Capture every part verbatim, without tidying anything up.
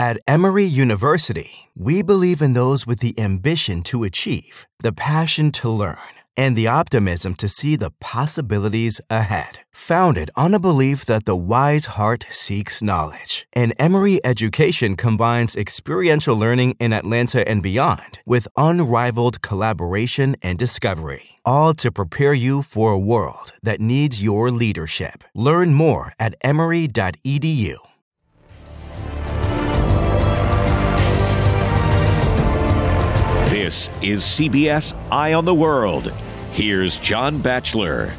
At Emory University, we believe in those with the ambition to achieve, the passion to learn, and the optimism to see the possibilities ahead. Founded on a belief that the wise heart seeks knowledge, and Emory education combines experiential learning in Atlanta and beyond with unrivaled collaboration and discovery, all to prepare you for a world that needs your leadership. Learn more at emory dot e d u. This is C B S Eye on the World. Here's John Batchelor.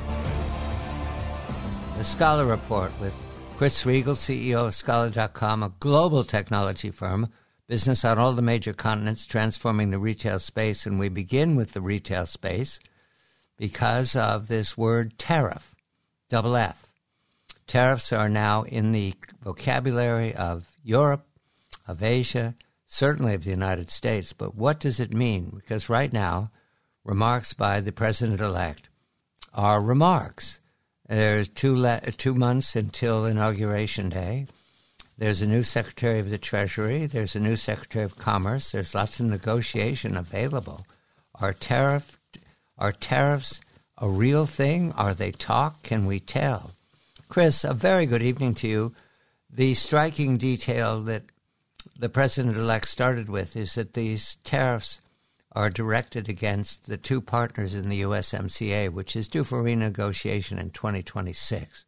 The Scholar Report with Chris Riegel, C E O of Scholar dot com, a global technology firm, business on all the major continents, transforming the retail space. And we begin with the retail space because of this word tariff, double F. Tariffs are now in the vocabulary of Europe, of Asia, certainly of the United States. But what does it mean? Because right now, remarks by the president-elect are remarks. There's two le- two months until Inauguration Day. There's a new Secretary of the Treasury. There's a new Secretary of Commerce. There's lots of negotiation available. Are tariff are tariffs a real thing? Are they talk? Can we tell? Chris, a very good evening to you. The striking detail that the president-elect started with is that these tariffs are directed against the two partners in the U S M C A, which is due for renegotiation in twenty twenty-six.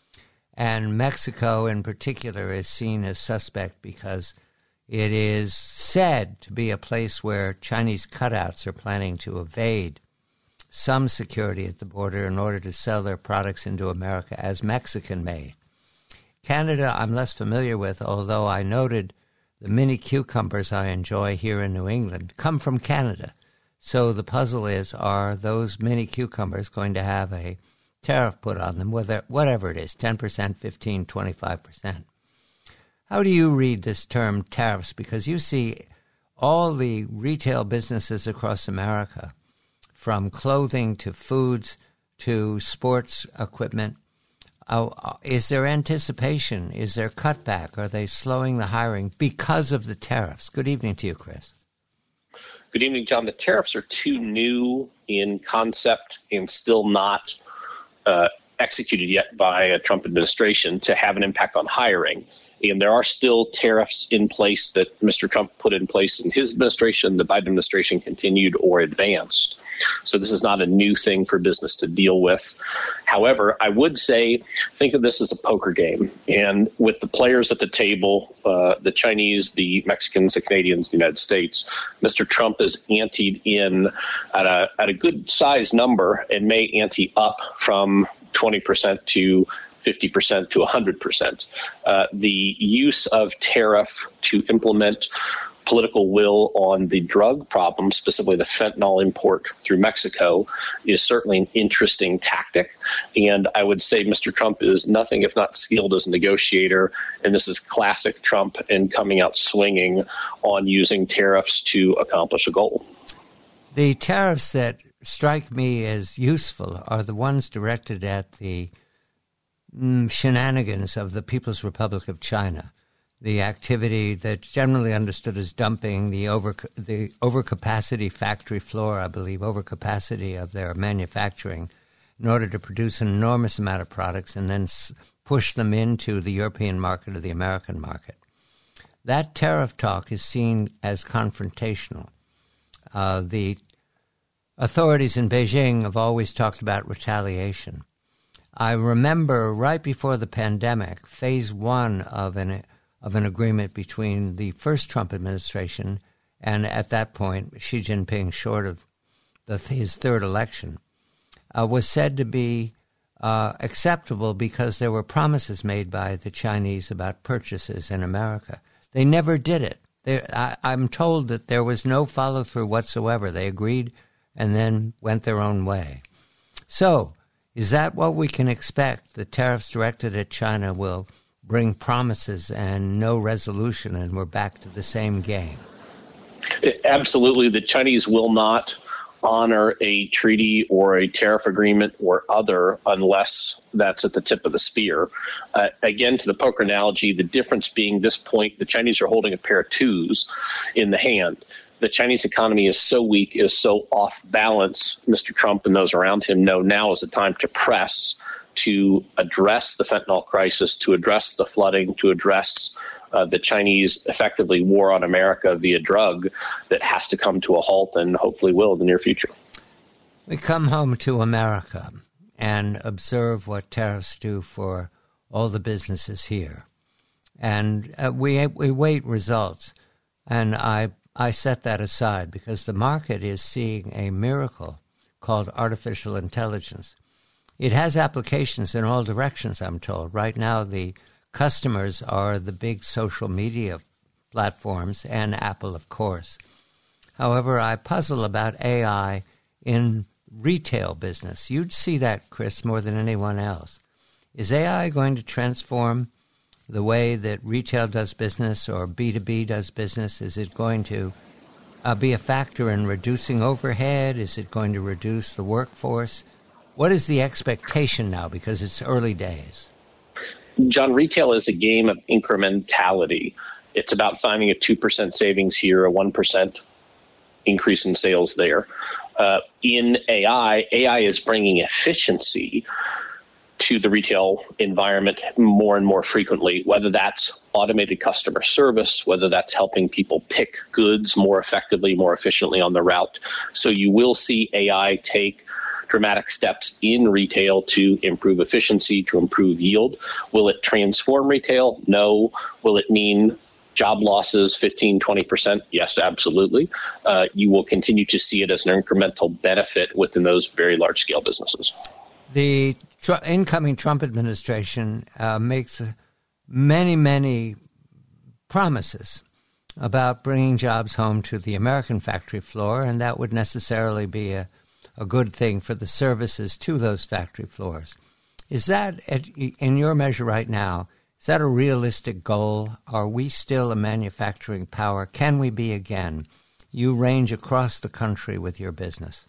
And Mexico in particular is seen as suspect because it is said to be a place where Chinese cutouts are planning to evade some security at the border in order to sell their products into America as Mexican-made. Canada I'm less familiar with, although I noted the mini cucumbers I enjoy here in New England come from Canada. So the puzzle is, are those mini cucumbers going to have a tariff put on them, whether whatever it is, ten percent, fifteen, twenty-five percent? How do you read this term tariffs? Because you see all the retail businesses across America, from clothing to foods to sports equipment. Uh, is there anticipation? Is there cutback? Are they slowing the hiring because of the tariffs? Good evening to you, Chris. Good evening, John. The tariffs are too new in concept and still not uh, executed yet by a Trump administration to have an impact on hiring. And there are still tariffs in place that Mister Trump put in place in his administration, the Biden administration continued or advanced. So this is not a new thing for business to deal with. However, I would say think of this as a poker game. And with the players at the table, uh, the Chinese, the Mexicans, the Canadians, the United States, Mister Trump is anteed in at a, at a good size number and may ante up from twenty percent to fifty percent to one hundred percent. Uh, the use of tariff to implement political will on the drug problem, specifically the fentanyl import through Mexico, is certainly an interesting tactic. And I would say Mister Trump is nothing if not skilled as a negotiator. And this is classic Trump in coming out swinging on using tariffs to accomplish a goal. The tariffs that strike me as useful are the ones directed at the mm, shenanigans of the People's Republic of China. The activity that's generally understood as dumping, the over the overcapacity factory floor, I believe, overcapacity of their manufacturing in order to produce an enormous amount of products and then s- push them into the European market or the American market. That tariff talk is seen as confrontational. Uh, the authorities in Beijing have always talked about retaliation. I remember right before the pandemic, phase one of an of an agreement between the first Trump administration and, at that point, Xi Jinping, short of the, his third election, uh, was said to be uh, acceptable because there were promises made by the Chinese about purchases in America. They never did it. They, I, I'm told that there was no follow-through whatsoever. They agreed and then went their own way. So, is that what we can expect? The tariffs directed at China will bring promises and no resolution, and we're back to the same game? Absolutely. The Chinese will not honor a treaty or a tariff agreement or other unless that's at the tip of the spear. Uh, again, to the poker analogy, the difference being this point, the Chinese are holding a pair of twos in the hand. The Chinese economy is so weak, is so off balance. Mister Trump and those around him know now is the time to press, to address the fentanyl crisis, to address the flooding, to address uh, the Chinese effectively war on America via drug that has to come to a halt and hopefully will in the near future. We come home to America and observe what tariffs do for all the businesses here. And uh, we we wait results. And I I set that aside because the market is seeing a miracle called artificial intelligence. It has applications in all directions, I'm told. Right now, the customers are the big social media platforms and Apple, of course. However, I puzzle about A I in retail business. You'd see that, Chris, more than anyone else. Is A I going to transform the way that retail does business or B two B does business? Is it going to uh, be a factor in reducing overhead? Is it going to reduce the workforce? What is the expectation now? Because it's early days. John, retail is a game of incrementality. It's about finding a two percent savings here, a one percent increase in sales there. Uh, in A I, A I is bringing efficiency to the retail environment more and more frequently, whether that's automated customer service, whether that's helping people pick goods more effectively, more efficiently on the route. So you will see A I take dramatic steps in retail to improve efficiency, to improve yield. Will it transform retail? No. Will it mean job losses, fifteen, twenty percent? Yes, absolutely. Uh, you will continue to see it as an incremental benefit within those very large-scale businesses. The tr- incoming Trump administration uh, makes uh, many, many promises about bringing jobs home to the American factory floor, and that would necessarily be a, a good thing for the services to those factory floors. Is that, at, in your measure right now, is that a realistic goal? Are we still a manufacturing power? Can we be again? You range across the country with your business.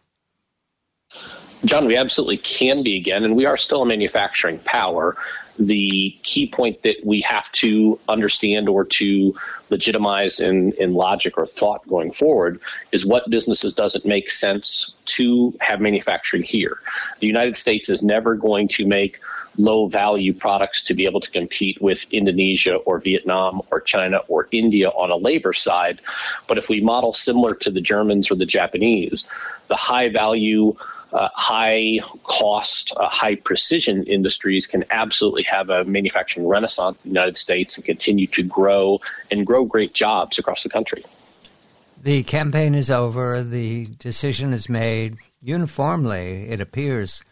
John, we absolutely can be again, and we are still a manufacturing power. The key point that we have to understand or to legitimize in, in logic or thought going forward is what businesses does it make sense to have manufacturing here. The United States is never going to make low-value products to be able to compete with Indonesia or Vietnam or China or India on a labor side. But if we model similar to the Germans or the Japanese, the high-value Uh, high cost, uh, high precision industries can absolutely have a manufacturing renaissance in the United States and continue to grow and grow great jobs across the country. The campaign is over. The decision is made uniformly, it appears,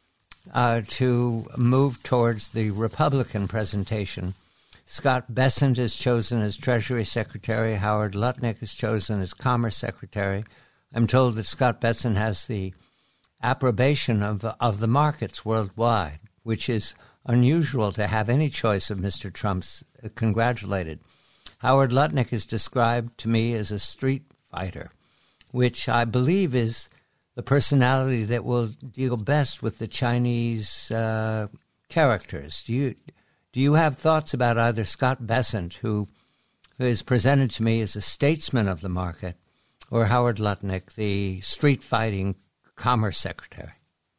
uh, to move towards the Republican presentation. Scott Bessent is chosen as Treasury Secretary. Howard Lutnick is chosen as Commerce Secretary. I'm told that Scott Bessent has the approbation of of the markets worldwide, which is unusual to have any choice of Mister Trump's congratulated. Howard Lutnick is described to me as a street fighter, which I believe is the personality that will deal best with the Chinese uh, characters. Do you do you have thoughts about either Scott Bessent, who, who is presented to me as a statesman of the market, or Howard Lutnick, the street fighting Commerce Secretary?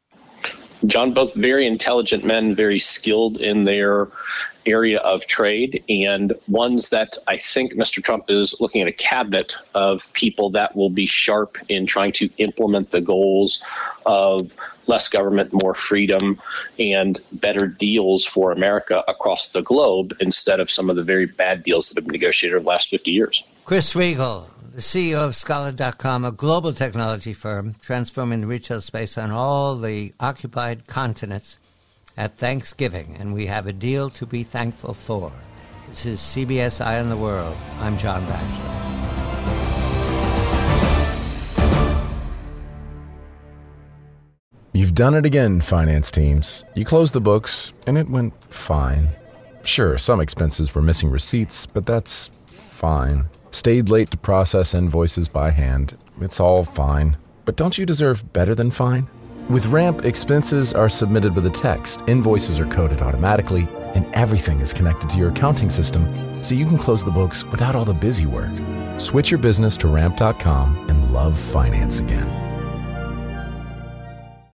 John, both very intelligent men, very skilled in their area of trade, and ones that I think Mister Trump is looking at a cabinet of people that will be sharp in trying to implement the goals of less government, more freedom, and better deals for America across the globe instead of some of the very bad deals that have been negotiated over the last fifty years. Chris Riegel, the C E O of Scholar dot com, a global technology firm transforming the retail space on all the occupied continents at Thanksgiving, and we have a deal to be thankful for. This is C B S Eye on the World. I'm John Batchelor. You've done it again, finance teams. You closed the books, and it went fine. Sure, some expenses were missing receipts, but that's fine. Stayed late to process invoices by hand. It's all fine. But don't you deserve better than fine? With Ramp, expenses are submitted with a text, invoices are coded automatically, and everything is connected to your accounting system so you can close the books without all the busy work. Switch your business to ramp dot com and love finance again.